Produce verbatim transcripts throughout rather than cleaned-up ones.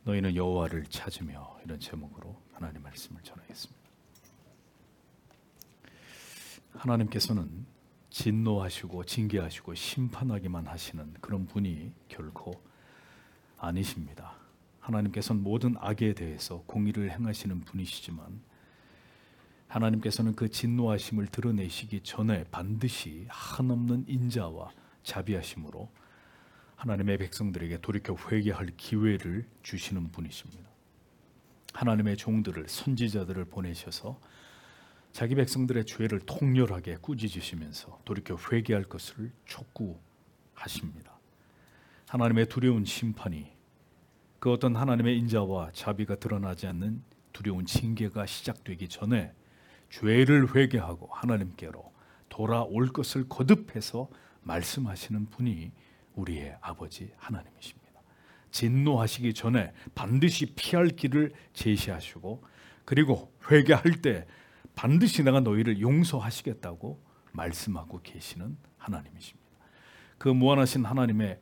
너희는 여호와를 찾으며, 이런 제목으로 하나님 말씀을 전하겠습니다. 하나님께서는 진노하시고 징계하시고 심판하기만 하시는 그런 분이 결코 아니십니다. 하나님께서는 모든 악에 대해서 공의를 행하시는 분이시지만 하나님께서는 그 진노하심을 드러내시기 전에 반드시 한없는 인자와 자비하심으로 하나님의 백성들에게 돌이켜 회개할 기회를 주시는 분이십니다. 하나님의 종들을, 선지자들을 보내셔서 자기 백성들의 죄를 통렬하게 꾸짖으시면서 돌이켜 회개할 것을 촉구하십니다. 하나님의 두려운 심판이, 그 어떤 하나님의 인자와 자비가 드러나지 않는 두려운 징계가 시작되기 전에 죄를 회개하고 하나님께로 돌아올 것을 거듭해서 말씀하시는 분이 우리의 아버지 하나님이십니다. 진노하시기 전에 반드시 피할 길을 제시하시고, 그리고 회개할 때 반드시 내가 너희를 용서하시겠다고 말씀하고 계시는 하나님이십니다. 그 무한하신 하나님의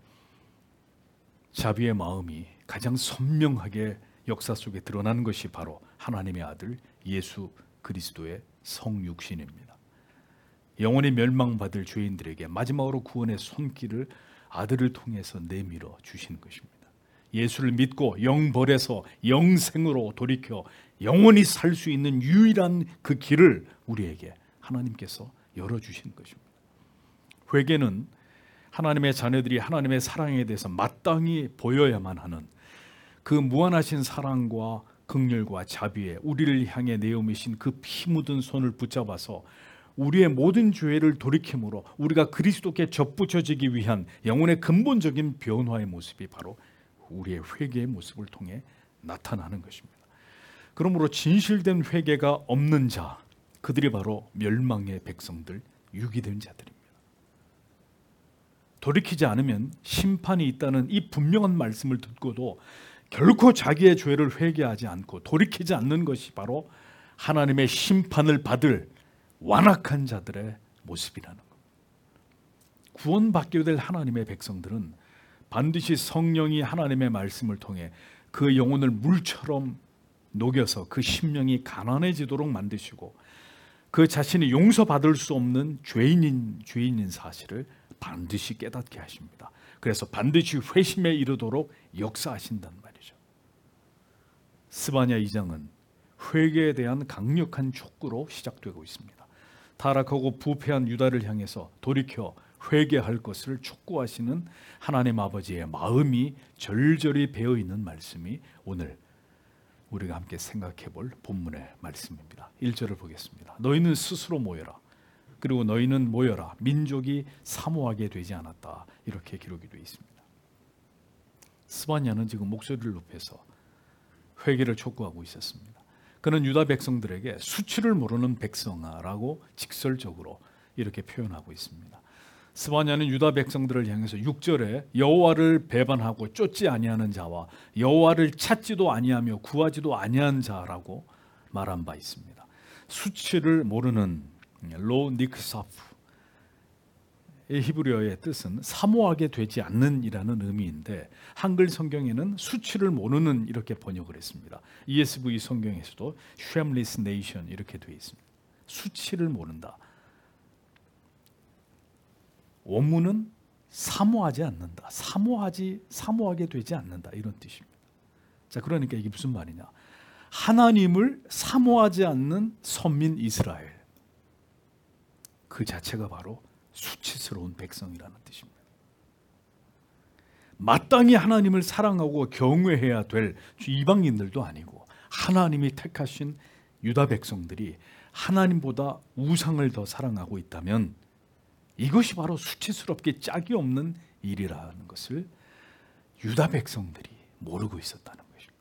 자비의 마음이 가장 선명하게 역사 속에 드러나는 것이 바로 하나님의 아들 예수 그리스도의 성육신입니다. 영원히 멸망받을 죄인들에게 마지막으로 구원의 손길을 아들을 통해서 내밀어 주시는 것입니다. 예수를 믿고 영벌에서 영생으로 돌이켜 영원히 살 수 있는 유일한 그 길을 우리에게 하나님께서 열어주시는 것입니다. 회개는 하나님의 자녀들이 하나님의 사랑에 대해서 마땅히 보여야만 하는 그 무한하신 사랑과 긍휼과 자비에 우리를 향해 내어미신 그 피 묻은 손을 붙잡아서 우리의 모든 죄를 돌이킴으로 우리가 그리스도께 접붙여지기 위한 영혼의 근본적인 변화의 모습이 바로 우리의 회개의 모습을 통해 나타나는 것입니다. 그러므로 진실된 회개가 없는 자, 그들이 바로 멸망의 백성들, 유기된 자들입니다. 돌이키지 않으면 심판이 있다는 이 분명한 말씀을 듣고도 결코 자기의 죄를 회개하지 않고 돌이키지 않는 것이 바로 하나님의 심판을 받을 완악한 자들의 모습이라는 것. 구원받게 될 하나님의 백성들은 반드시 성령이 하나님의 말씀을 통해 그 영혼을 물처럼 녹여서 그 심령이 가난해지도록 만드시고 그 자신이 용서받을 수 없는 죄인인, 죄인인 사실을 반드시 깨닫게 하십니다. 그래서 반드시 회심에 이르도록 역사하신단 말이죠. 스바냐 이 장은 회개에 대한 강력한 촉구로 시작되고 있습니다. 타락하고 부패한 유다를 향해서 돌이켜 회개할 것을 촉구하시는 하나님 아버지의 마음이 절절히 배어있는 말씀이 오늘 우리가 함께 생각해 볼 본문의 말씀입니다. 일 절을 보겠습니다. 너희는 스스로 모여라. 그리고 너희는 모여라. 민족이 사모하게 되지 않았다. 이렇게 기록이 되어 있습니다. 스바냐는 지금 목소리를 높여서 회개를 촉구하고 있었습니다. 그는 유다 백성들에게 수치를 모르는 백성아라고 직설적으로 이렇게 표현하고 있습니다. 스바냐는 유다 백성들을 향해서 육 절에 여호와를 배반하고 쫓지 아니하는 자와 여호와를 찾지도 아니하며 구하지도 아니한 자라고 말한 바 있습니다. 수치를 모르는 로 닉사프, 이 히브리어의 뜻은 사모하게 되지 않는 이라는 의미인데 한글 성경에는 수치를 모르는 이렇게 번역을 했습니다. 이에스브이 성경에서도 shameless nation 이렇게 되어 있습니다. 수치를 모른다. 원문은 사모하지 않는다. 사모하지 사모하게 되지 않는다 이런 뜻입니다. 자, 그러니까 이게 무슨 말이냐? 하나님을 사모하지 않는 선민 이스라엘, 그 자체가 바로 수치스러운 백성이라는 뜻입니다. 마땅히 하나님을 사랑하고 경외해야 될 이방인들도 아니고 하나님이 택하신 유다 백성들이 하나님보다 우상을 더 사랑하고 있다면 이것이 바로 수치스럽게 짝이 없는 일이라는 것을 유다 백성들이 모르고 있었다는 것입니다.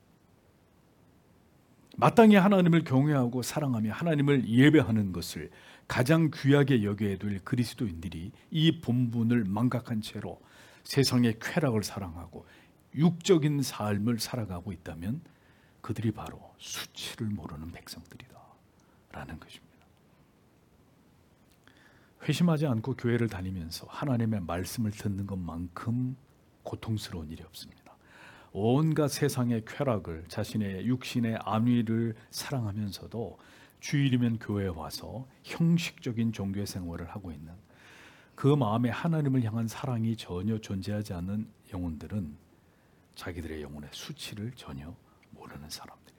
마땅히 하나님을 경외하고 사랑하며 하나님을 예배하는 것을 가장 귀하게 여겨야 될 그리스도인들이 이 본분을 망각한 채로 세상의 쾌락을 사랑하고 육적인 삶을 살아가고 있다면 그들이 바로 수치를 모르는 백성들이다 라는 것입니다. 회심하지 않고 교회를 다니면서 하나님의 말씀을 듣는 것만큼 고통스러운 일이 없습니다. 온갖 세상의 쾌락을, 자신의 육신의 안위를 사랑하면서도 주일이면 교회에 와서 형식적인 종교 생활을 하고 있는, 그 마음에 하나님을 향한 사랑이 전혀 존재하지 않는 영혼들은 자기들의 영혼의 수치를 전혀 모르는 사람들입니다.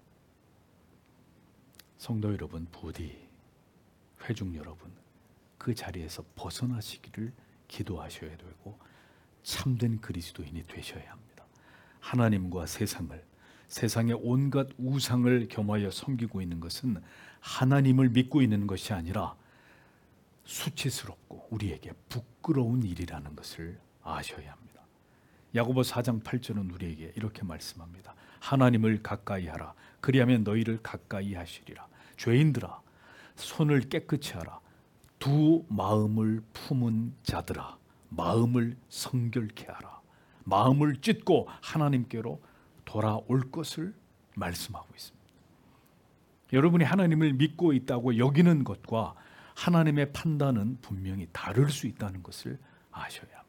성도 여러분, 부디 회중 여러분, 그 자리에서 벗어나시기를 기도하셔야 되고 참된 그리스도인이 되셔야 합니다. 하나님과 세상을, 세상의 온갖 우상을 겸하여 섬기고 있는 것은 하나님을 믿고 있는 것이 아니라 수치스럽고 우리에게 부끄러운 일이라는 것을 아셔야 합니다. 야고보 사 장 팔 절은 우리에게 이렇게 말씀합니다. 하나님을 가까이 하라. 그리하면 너희를 가까이 하시리라. 죄인들아, 손을 깨끗이 하라. 두 마음을 품은 자들아, 마음을 성결케 하라. 마음을 찢고 하나님께로 돌아올 것을 말씀하고 있습니다. 여러분이 하나님을 믿고 있다고 여기는 것과 하나님의 판단은 분명히 다를 수 있다는 것을 아셔야 합니다.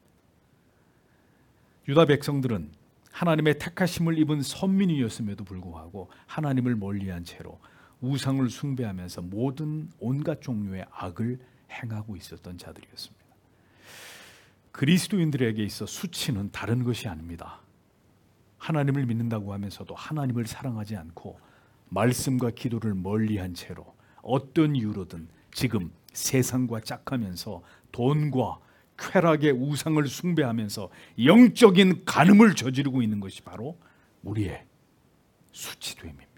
유다 백성들은 하나님의 택하심을 입은 선민이었음에도 불구하고 하나님을 멀리한 채로 우상을 숭배하면서 모든 온갖 종류의 악을 행하고 있었던 자들이었습니다. 그리스도인들에게 있어 수치는 다른 것이 아닙니다. 하나님을 믿는다고 하면서도 하나님을 사랑하지 않고 말씀과 기도를 멀리한 채로 어떤 이유로든 지금 세상과 짝하면서 돈과 쾌락의 우상을 숭배하면서 영적인 간음을 저지르고 있는 것이 바로 우리의 수치됨입니다.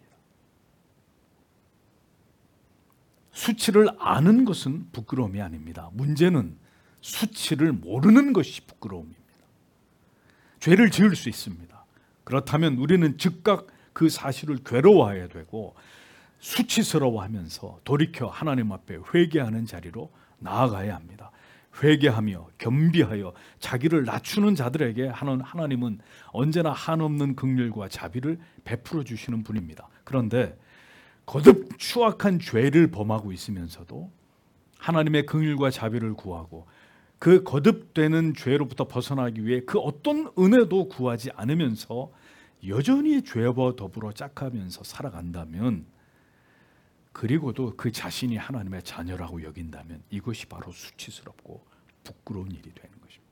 수치를 아는 것은 부끄러움이 아닙니다. 문제는 수치를 모르는 것이 부끄러움입니다. 죄를 지을 수 있습니다. 그렇다면 우리는 즉각 그 사실을 괴로워해야 되고 수치스러워하면서 돌이켜 하나님 앞에 회개하는 자리로 나아가야 합니다. 회개하며 겸비하여 자기를 낮추는 자들에게 하나님은 언제나 한없는 긍휼과 자비를 베풀어 주시는 분입니다. 그런데 거듭 추악한 죄를 범하고 있으면서도 하나님의 긍휼과 자비를 구하고 그 거듭되는 죄로부터 벗어나기 위해 그 어떤 은혜도 구하지 않으면서 여전히 죄와 더불어 짝하면서 살아간다면, 그리고도 그 자신이 하나님의 자녀라고 여긴다면 이것이 바로 수치스럽고 부끄러운 일이 되는 것입니다.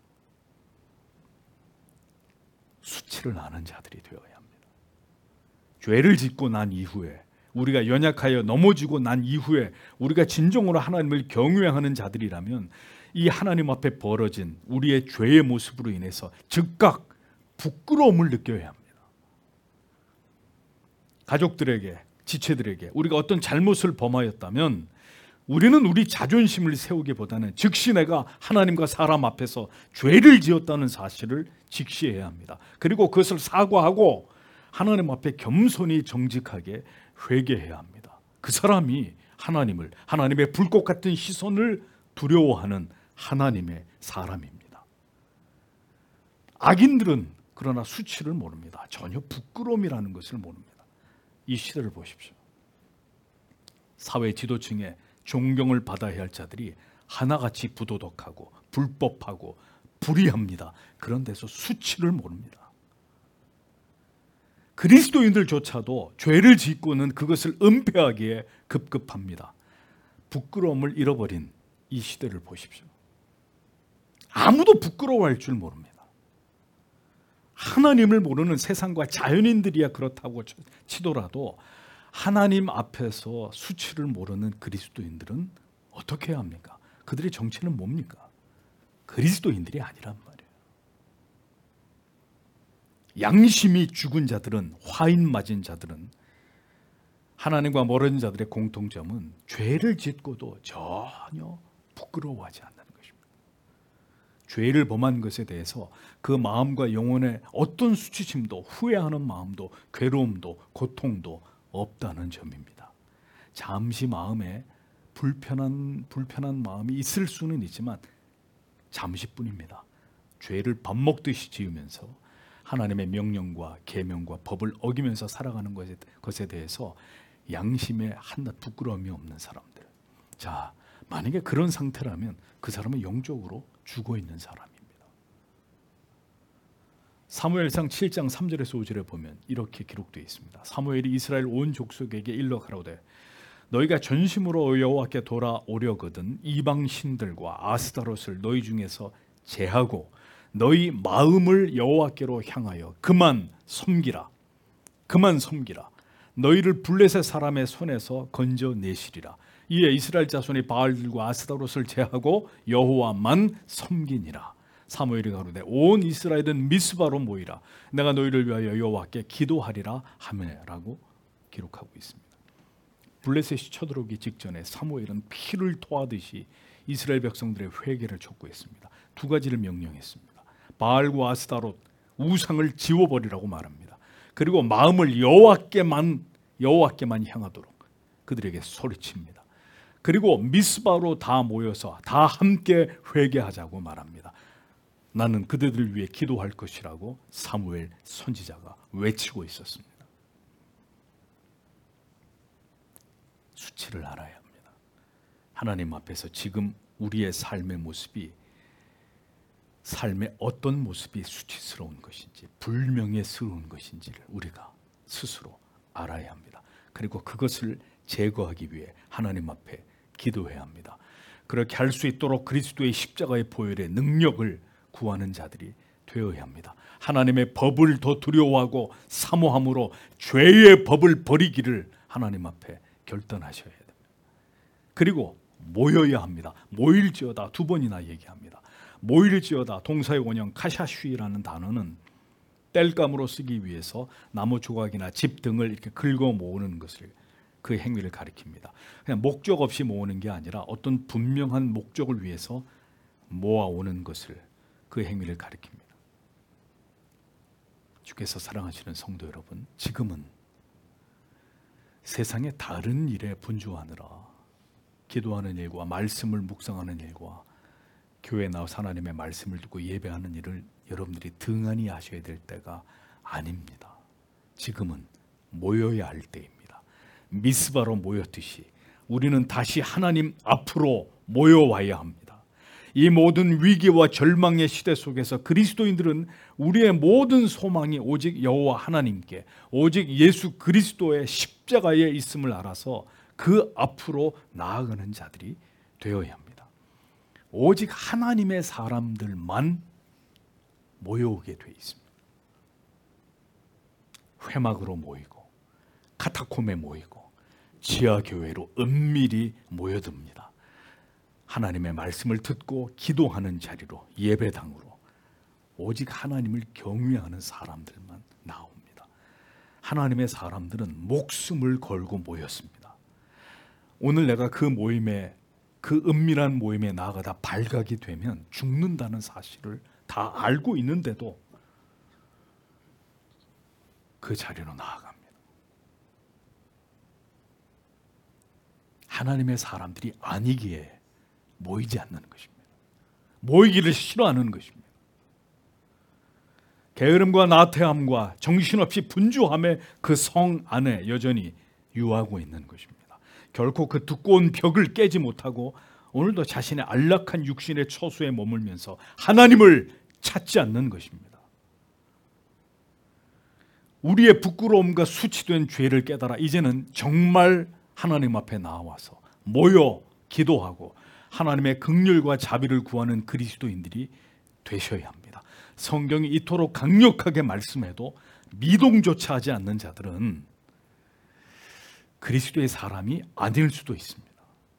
수치를 아는 자들이 되어야 합니다. 죄를 짓고 난 이후에, 우리가 연약하여 넘어지고 난 이후에 우리가 진정으로 하나님을 경외하는 자들이라면 이 하나님 앞에 벌어진 우리의 죄의 모습으로 인해서 즉각 부끄러움을 느껴야 합니다. 가족들에게, 지체들에게 우리가 어떤 잘못을 범하였다면 우리는 우리 자존심을 세우기보다는 즉시 내가 하나님과 사람 앞에서 죄를 지었다는 사실을 직시해야 합니다. 그리고 그것을 사과하고 하나님 앞에 겸손히 정직하게 회개해야 합니다. 그 사람이 하나님을, 하나님의 불꽃 같은 시선을 두려워하는 하나님의 사람입니다. 악인들은 그러나 수치를 모릅니다. 전혀 부끄러움이라는 것을 모릅니다. 이 시대를 보십시오. 사회 지도층에 존경을 받아야 할 자들이 하나같이 부도덕하고 불법하고 불의합니다. 그런 데서 수치를 모릅니다. 그리스도인들조차도 죄를 짓고는 그것을 은폐하기에 급급합니다. 부끄러움을 잃어버린 이 시대를 보십시오. 아무도 부끄러워할 줄 모릅니다. 하나님을 모르는 세상과 자연인들이야 그렇다고 치더라도 하나님 앞에서 수치를 모르는 그리스도인들은 어떻게 해야 합니까? 그들의 정체는 뭡니까? 그리스도인들이 아니란 말이에요. 양심이 죽은 자들은, 화인 맞은 자들은, 하나님과 멀어진 자들의 공통점은 죄를 짓고도 전혀 부끄러워하지 않는 것입니다. 죄를 범한 것에 대해서 그 마음과 영혼의 어떤 수치심도, 후회하는 마음도, 괴로움도, 고통도 없다는 점입니다. 잠시 마음에 불편한, 불편한 마음이 있을 수는 있지만 잠시뿐입니다. 죄를 밥 먹듯이 지으면서 하나님의 명령과 계명과 법을 어기면서 살아가는 것에, 것에 대해서 양심에 한낱 부끄러움이 없는 사람들. 자, 만약에 그런 상태라면 그 사람은 영적으로 죽어 있는 사람입니다. 사무엘상 칠 장 삼 절에서 오 절에 보면 이렇게 기록되어 있습니다. 사무엘이 이스라엘 온 족속에게 일러 가로되 너희가 전심으로 여호와께 돌아오려거든 이방 신들과 아스타롯을 너희 중에서 제하고 너희 마음을 여호와께로 향하여 그만 섬기라. 그만 섬기라. 너희를 블레셋 사람의 손에서 건져내시리라. 이에 이스라엘 자손이 바알들과 아스타롯을 제하고 여호와만 섬기니라. 사무엘이 가로되 온 이스라엘은 미스바로 모이라. 내가 너희를 위하여 여호와께 기도하리라 하매라고 기록하고 있습니다. 블레셋이 쳐들어오기 직전에 사무엘은 피를 토하듯이 이스라엘 백성들의 회개를 촉구했습니다. 두 가지를 명령했습니다. 바알과 아스타롯 우상을 지워버리라고 말합니다. 그리고 마음을 여호와께만 여호와께만 향하도록 그들에게 소리칩니다. 그리고 미스바로 다 모여서 다 함께 회개하자고 말합니다. 나는 그들을 위해 기도할 것이라고 사무엘 선지자가 외치고 있었습니다. 수치를 알아야 합니다. 하나님 앞에서 지금 우리의 삶의 모습이 삶의 어떤 모습이 수치스러운 것인지 불명예스러운 것인지를 우리가 스스로 알아야 합니다. 그리고 그것을 제거하기 위해 하나님 앞에 기도해야 합니다. 그렇게 할 수 있도록 그리스도의 십자가의 보혈의 능력을 구하는 자들이 되어야 합니다. 하나님의 법을 더 두려워하고 사모함으로 죄의 법을 버리기를 하나님 앞에 결단하셔야 됩니다. 그리고 모여야 합니다. 모일지어다 두 번이나 얘기합니다. 모일지어다 동사의 원형 카샤쉬라는 단어는 땔감으로 쓰기 위해서 나무 조각이나 집 등을 이렇게 긁어 모으는 것을 그 행위를 가리킵니다. 그냥 목적 없이 모으는 게 아니라 어떤 분명한 목적을 위해서 모아오는 것을 그 행위를 가리킵니다. 주께서 사랑하시는 성도 여러분, 지금은 세상의 다른 일에 분주하느라 기도하는 일과 말씀을 묵상하는 일과 교회에 나와서 하나님의 말씀을 듣고 예배하는 일을 여러분들이 등한히 하셔야 될 때가 아닙니다. 지금은 모여야 할 때입니다. 미스바로 모였듯이 우리는 다시 하나님 앞으로 모여와야 합니다. 이 모든 위기와 절망의 시대 속에서 그리스도인들은 우리의 모든 소망이 오직 여호와 하나님께, 오직 예수 그리스도의 십자가에 있음을 알아서 그 앞으로 나아가는 자들이 되어야 합니다. 오직 하나님의 사람들만 모여오게 돼 있습니다. 회막으로 모이고 카타콤에 모이고 지하교회로 은밀히 모여듭니다. 하나님의 말씀을 듣고 기도하는 자리로, 예배당으로 오직 하나님을 경외하는 사람들만 나옵니다. 하나님의 사람들은 목숨을 걸고 모였습니다. 오늘 내가 그 모임에, 그 은밀한 모임에 나아가다 발각이 되면 죽는다는 사실을 다 알고 있는데도 그 자리로 나아갑니다. 하나님의 사람들이 아니기에 모이지 않는 것입니다. 모이기를 싫어하는 것입니다. 게으름과 나태함과 정신없이 분주함의 그 성 안에 여전히 유하고 있는 것입니다. 결코 그 두꺼운 벽을 깨지 못하고 오늘도 자신의 안락한 육신의 처소에 머물면서 하나님을 찾지 않는 것입니다. 우리의 부끄러움과 수치된 죄를 깨달아 이제는 정말 하나님 앞에 나와서 모여 기도하고 하나님의 긍휼과 자비를 구하는 그리스도인들이 되셔야 합니다. 성경이 이토록 강력하게 말씀해도 미동조차 하지 않는 자들은 그리스도의 사람이 아닐 수도 있습니다.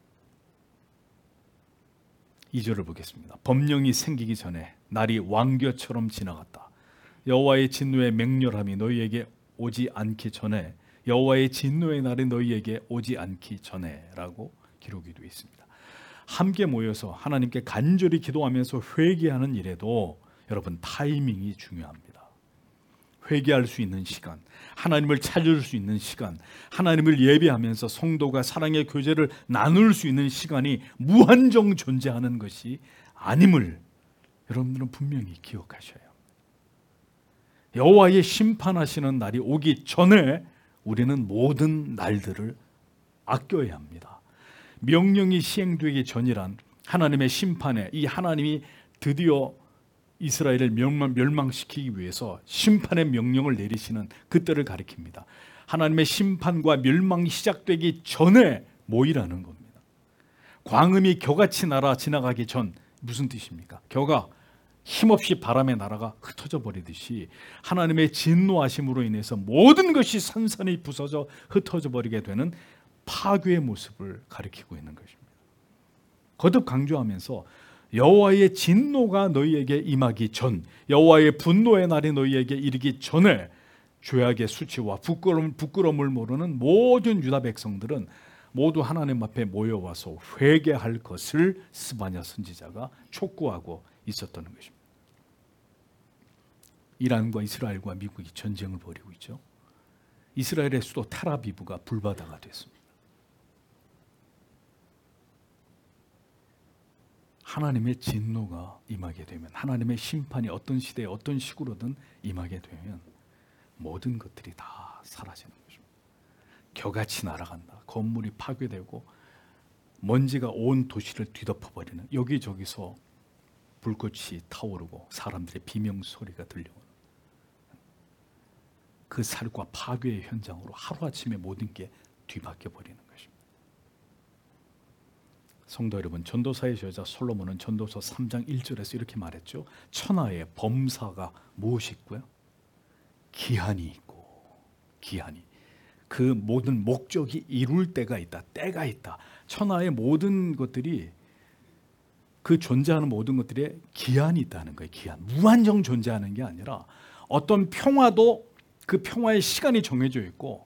이 절을 보겠습니다. 법령이 생기기 전에 날이 왕겨처럼 지나갔다. 여호와의 진노의 맹렬함이 너희에게 오지 않기 전에, 여호와의 진노의 날이 너희에게 오지 않기 전에 라고 기록이 되어 있습니다. 함께 모여서 하나님께 간절히 기도하면서 회개하는 일에도 여러분 타이밍이 중요합니다. 회개할 수 있는 시간, 하나님을 찾을 수 있는 시간, 하나님을 예배하면서 성도가 사랑의 교제를 나눌 수 있는 시간이 무한정 존재하는 것이 아님을 여러분들은 분명히 기억하셔야 합니다. 여호와의 심판하시는 날이 오기 전에 우리는 모든 날들을 아껴야 합니다. 명령이 시행되기 전이란 하나님의 심판에, 이 하나님이 드디어 이스라엘을 멸망, 멸망시키기 위해서 심판의 명령을 내리시는 그때를 가리킵니다. 하나님의 심판과 멸망이 시작되기 전에 모이라는 겁니다. 광음이 겨같이 날아 지나가기 전, 무슨 뜻입니까? 겨가 힘없이 바람에 날아가 흩어져 버리듯이 하나님의 진노하심으로 인해서 모든 것이 산산이 부서져 흩어져 버리게 되는 파괴의 모습을 가리키고 있는 것입니다. 거듭 강조하면서 여호와의 진노가 너희에게 임하기 전, 여호와의 분노의 날이 너희에게 이르기 전에 죄악의 수치와 부끄러움, 부끄러움을 모르는 모든 유다 백성들은 모두 하나님 앞에 모여와서 회개할 것을 스바냐 선지자가 촉구하고 있었던 것입니다. 이란과 이스라엘과 미국이 전쟁을 벌이고 있죠. 이스라엘의 수도 텔아비브가 불바다가 됐습니다. 하나님의 진노가 임하게 되면, 하나님의 심판이 어떤 시대에 어떤 식으로든 임하게 되면 모든 것들이 다 사라지는 것입니다. 겨같이 날아간다. 건물이 파괴되고 먼지가 온 도시를 뒤덮어버리는, 여기저기서 불꽃이 타오르고 사람들의 비명소리가 들려오는 그 살과 파괴의 현장으로 하루아침에 모든 게 뒤바뀌어 버리는 것입니다. 성도 여러분, 전도사의 저자 솔로몬은 전도서 삼 장 일 절에서 이렇게 말했죠. 천하의 범사가 무엇이 있고요? 기한이 있고, 기한이, 그 모든 목적이 이룰 때가 있다, 때가 있다. 천하의 모든 것들이, 그 존재하는 모든 것들에 기한이 있다는 거예요. 기한. 무한정 존재하는 게 아니라 어떤 평화도 그 평화의 시간이 정해져 있고,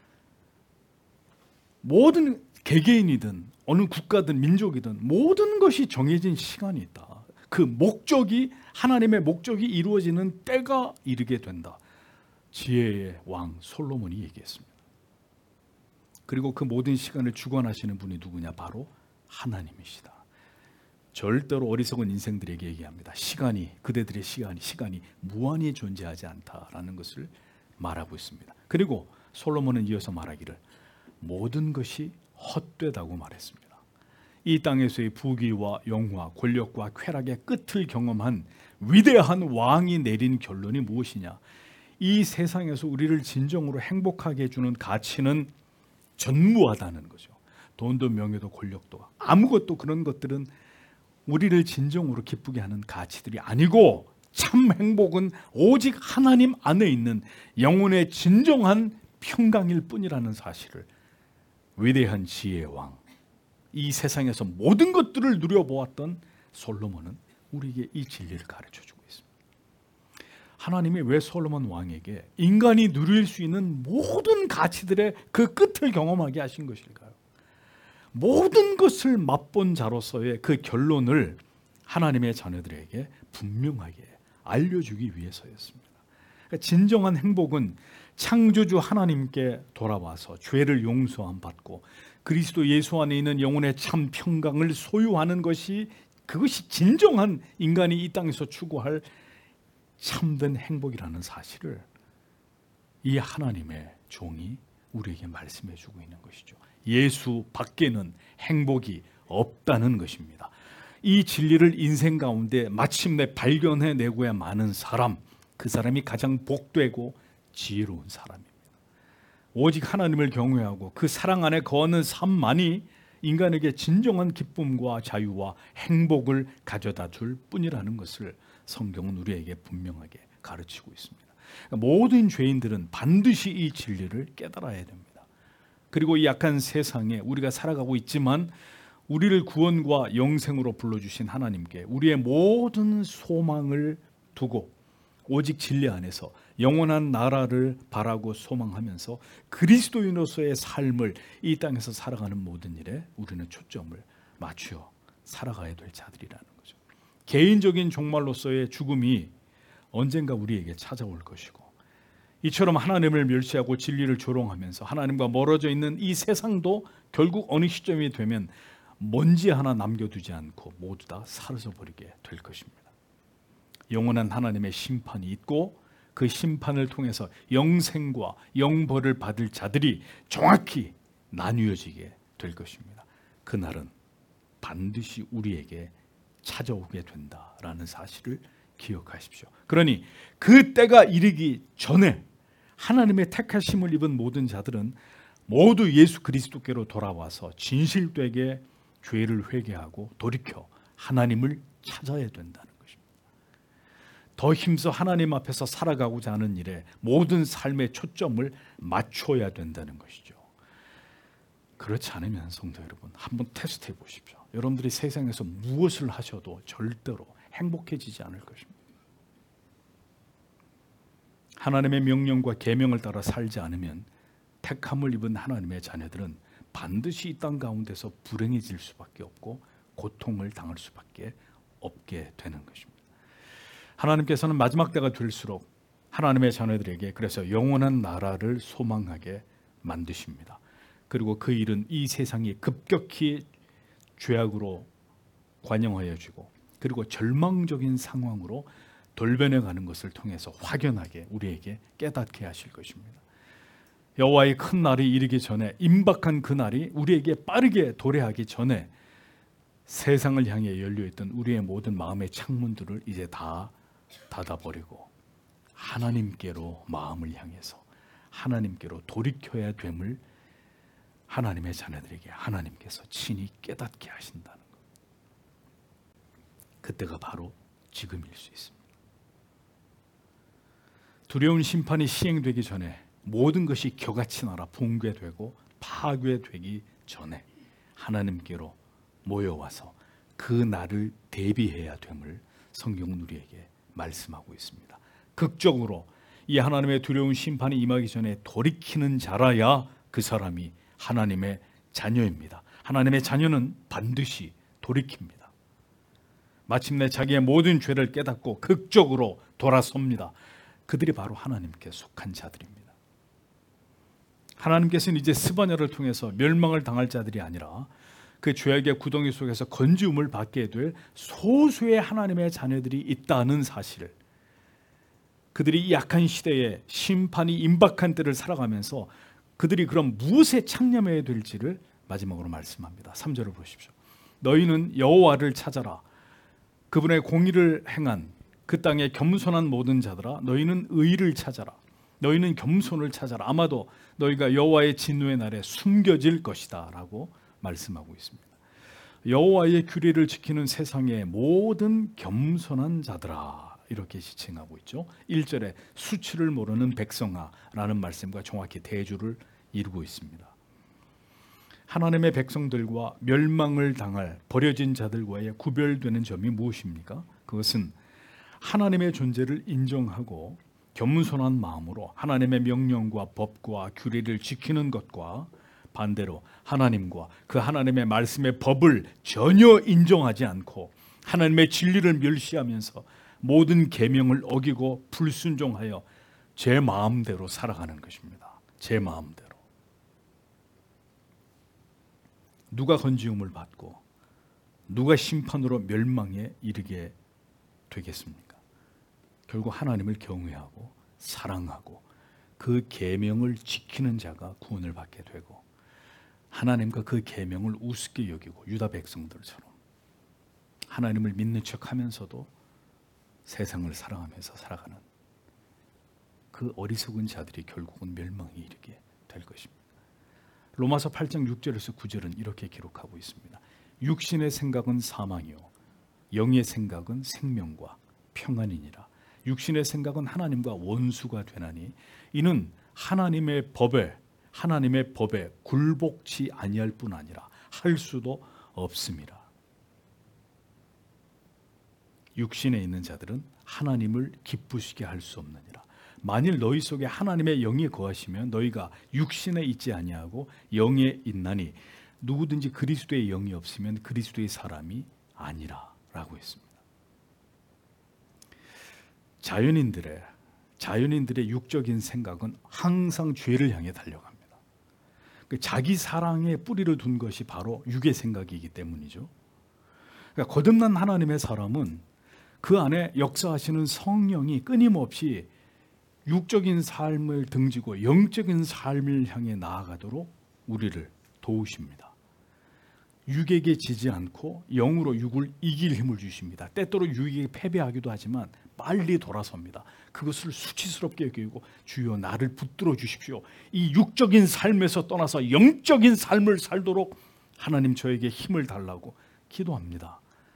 모든 개개인이든 어느 국가든 민족이든 모든 것이 정해진 시간이 있다. 그 목적이, 하나님의 목적이 이루어지는 때가 이르게 된다. 지혜의 왕 솔로몬이 얘기했습니다. 그리고 그 모든 시간을 주관하시는 분이 누구냐? 바로 하나님이시다. 절대로 어리석은 인생들에게 얘기합니다. 시간이, 그대들의 시간이 시간이 무한히 존재하지 않다라는 것을 말하고 있습니다. 그리고 솔로몬은 이어서 말하기를 모든 것이 헛되다고 말했습니다. 이 땅에서의 부귀와 영화, 권력과 쾌락의 끝을 경험한 위대한 왕이 내린 결론이 무엇이냐? 이 세상에서 우리를 진정으로 행복하게 해주는 가치는 전무하다는 거죠. 돈도 명예도 권력도 아무것도, 그런 것들은 우리를 진정으로 기쁘게 하는 가치들이 아니고, 참 행복은 오직 하나님 안에 있는 영혼의 진정한 평강일 뿐이라는 사실을 위대한 지혜의 왕, 이 세상에서 모든 것들을 누려보았던 솔로몬은 우리에게 이 진리를 가르쳐주고 있습니다. 하나님이 왜 솔로몬 왕에게 인간이 누릴 수 있는 모든 가치들의 그 끝을 경험하게 하신 것일까요? 모든 것을 맛본 자로서의 그 결론을 하나님의 자녀들에게 분명하게 알려주기 위해서였습니다. 그러니까 진정한 행복은 창조주 하나님께 돌아와서 죄를 용서함 받고 그리스도 예수 안에 있는 영혼의 참 평강을 소유하는 것이, 그것이 진정한 인간이 이 땅에서 추구할 참된 행복이라는 사실을 이 하나님의 종이 우리에게 말씀해 주고 있는 것이죠. 예수 밖에는 행복이 없다는 것입니다. 이 진리를 인생 가운데 마침내 발견해내고야 마는 사람, 그 사람이 가장 복되고 지혜로운 사람입니다. 오직 하나님을 경외하고 그 사랑 안에 거하는 삶만이 인간에게 진정한 기쁨과 자유와 행복을 가져다 줄 뿐이라는 것을 성경은 우리에게 분명하게 가르치고 있습니다. 모든 죄인들은 반드시 이 진리를 깨달아야 됩니다. 그리고 이 약한 세상에 우리가 살아가고 있지만 우리를 구원과 영생으로 불러주신 하나님께 우리의 모든 소망을 두고 오직 진리 안에서 영원한 나라를 바라고 소망하면서 그리스도인으로서의 삶을 이 땅에서 살아가는 모든 일에 우리는 초점을 맞추어 살아가야 될 자들이라는 거죠. 개인적인 종말로서의 죽음이 언젠가 우리에게 찾아올 것이고, 이처럼 하나님을 멸시하고 진리를 조롱하면서 하나님과 멀어져 있는 이 세상도 결국 어느 시점이 되면 먼지 하나 남겨두지 않고 모두 다 사라져 버리게 될 것입니다. 영원한 하나님의 심판이 있고 그 심판을 통해서 영생과 영벌을 받을 자들이 정확히 나뉘어지게 될 것입니다. 그날은 반드시 우리에게 찾아오게 된다라는 사실을 기억하십시오. 그러니 그 때가 이르기 전에 하나님의 택하심을 입은 모든 자들은 모두 예수 그리스도께로 돌아와서 진실되게 죄를 회개하고 돌이켜 하나님을 찾아야 된다는 것입니다. 더 힘써 하나님 앞에서 살아가고자 하는 일에 모든 삶의 초점을 맞춰야 된다는 것이죠. 그렇지 않으면 성도 여러분, 한번 테스트해 보십시오. 여러분들이 세상에서 무엇을 하셔도 절대로 행복해지지 않을 것입니다. 하나님의 명령과 계명을 따라 살지 않으면 택함을 입은 하나님의 자녀들은 반드시 이 땅 가운데서 불행해질 수밖에 없고 고통을 당할 수밖에 없게 되는 것입니다. 하나님께서는 마지막 때가 될수록 하나님의 자녀들에게 그래서 영원한 나라를 소망하게 만드십니다. 그리고 그 일은 이 세상이 급격히 죄악으로 관영하여 지고 그리고 절망적인 상황으로 돌변해 가는 것을 통해서 확연하게 우리에게 깨닫게 하실 것입니다. 여호와의 큰 날이 이르기 전에, 임박한 그 날이 우리에게 빠르게 도래하기 전에 세상을 향해 열려있던 우리의 모든 마음의 창문들을 이제 다 닫아버리고 하나님께로 마음을 향해서 하나님께로 돌이켜야 됨을 하나님의 자녀들에게 하나님께서 친히 깨닫게 하신다는 것. 그때가 바로 지금일 수 있습니다. 두려운 심판이 시행되기 전에 모든 것이 겨같이 날아 붕괴되고 파괴되기 전에 하나님께로 모여와서 그 날을 대비해야 됨을 성경은 우리에게 말씀하고 있습니다. 극적으로 이 하나님의 두려운 심판이 임하기 전에 돌이키는 자라야 그 사람이 하나님의 자녀입니다. 하나님의 자녀는 반드시 돌이킵니다. 마침내 자기의 모든 죄를 깨닫고 극적으로 돌아섭니다. 그들이 바로 하나님께 속한 자들입니다. 하나님께서는 이제 스바냐를 통해서 멸망을 당할 자들이 아니라 그 죄악의 구덩이 속에서 건지움을 받게 될 소수의 하나님의 자녀들이 있다는 사실을, 그들이 약한 시대에 심판이 임박한 때를 살아가면서 그들이 그럼 무엇에 창념해야 될지를 마지막으로 말씀합니다. 삼 절을 보십시오. 너희는 여호와를 찾아라. 그분의 공의를 행한 그 땅의 겸손한 모든 자들아, 너희는 의를 찾아라. 너희는 겸손을 찾아라. 아마도 너희가 여호와의 진노의 날에 숨겨질 것이다 라고 말씀하고 있습니다. 여호와의 규례를 지키는 세상의 모든 겸손한 자들아, 이렇게 지칭하고 있죠. 일 절에 수치를 모르는 백성아 라는 말씀과 정확히 대조를 이루고 있습니다. 하나님의 백성들과 멸망을 당할 버려진 자들과의 구별되는 점이 무엇입니까? 그것은 하나님의 존재를 인정하고 겸손한 마음으로 하나님의 명령과 법과 규례를 지키는 것과 반대로 하나님과 그 하나님의 말씀의 법을 전혀 인정하지 않고 하나님의 진리를 멸시하면서 모든 계명을 어기고 불순종하여 제 마음대로 살아가는 것입니다. 제 마음대로. 누가 건지움을 받고 누가 심판으로 멸망에 이르게 되겠습니까? 결국 하나님을 경외하고 사랑하고 그 계명을 지키는 자가 구원을 받게 되고 하나님과 그 계명을 우습게 여기고 유다 백성들처럼 하나님을 믿는 척하면서도 세상을 사랑하면서 살아가는 그 어리석은 자들이 결국은 멸망에 이르게 될 것입니다. 로마서 팔 장 육 절에서 구 절은 이렇게 기록하고 있습니다. 육신의 생각은 사망이요 영의 생각은 생명과 평안이니라. 육신의 생각은 하나님과 원수가 되나니 이는 하나님의 법에 하나님의 법에 굴복치 아니할 뿐 아니라 할 수도 없습니다. 육신에 있는 자들은 하나님을 기쁘시게 할 수 없느니라. 만일 너희 속에 하나님의 영이 거하시면 너희가 육신에 있지 아니하고 영에 있나니 누구든지 그리스도의 영이 없으면 그리스도의 사람이 아니라 라고 했습니다. 자연인들의 자연인들의 육적인 생각은 항상 죄를 향해 달려갑니다. 자기 사랑에 뿌리를 둔 것이 바로 육의 생각이기 때문이죠. 그러니까 거듭난 하나님의 사람은 그 안에 역사하시는 성령이 끊임없이 육적인 삶을 등지고 영적인 삶을 향해 나아가도록 우리를 도우십니다. 육에게 지지 않고 영으로 육을 이길 힘을 주십니다. 때때로 육에게 패배하기도 하지만 빨리 돌아섭니다. 그것을 수치스럽게 여기고 주여 나를 붙들어 주십시오. 이 육적인 삶에서 떠나서 영적인 삶을 살도록 하나님 저에게 힘을 달라고 기도합니다.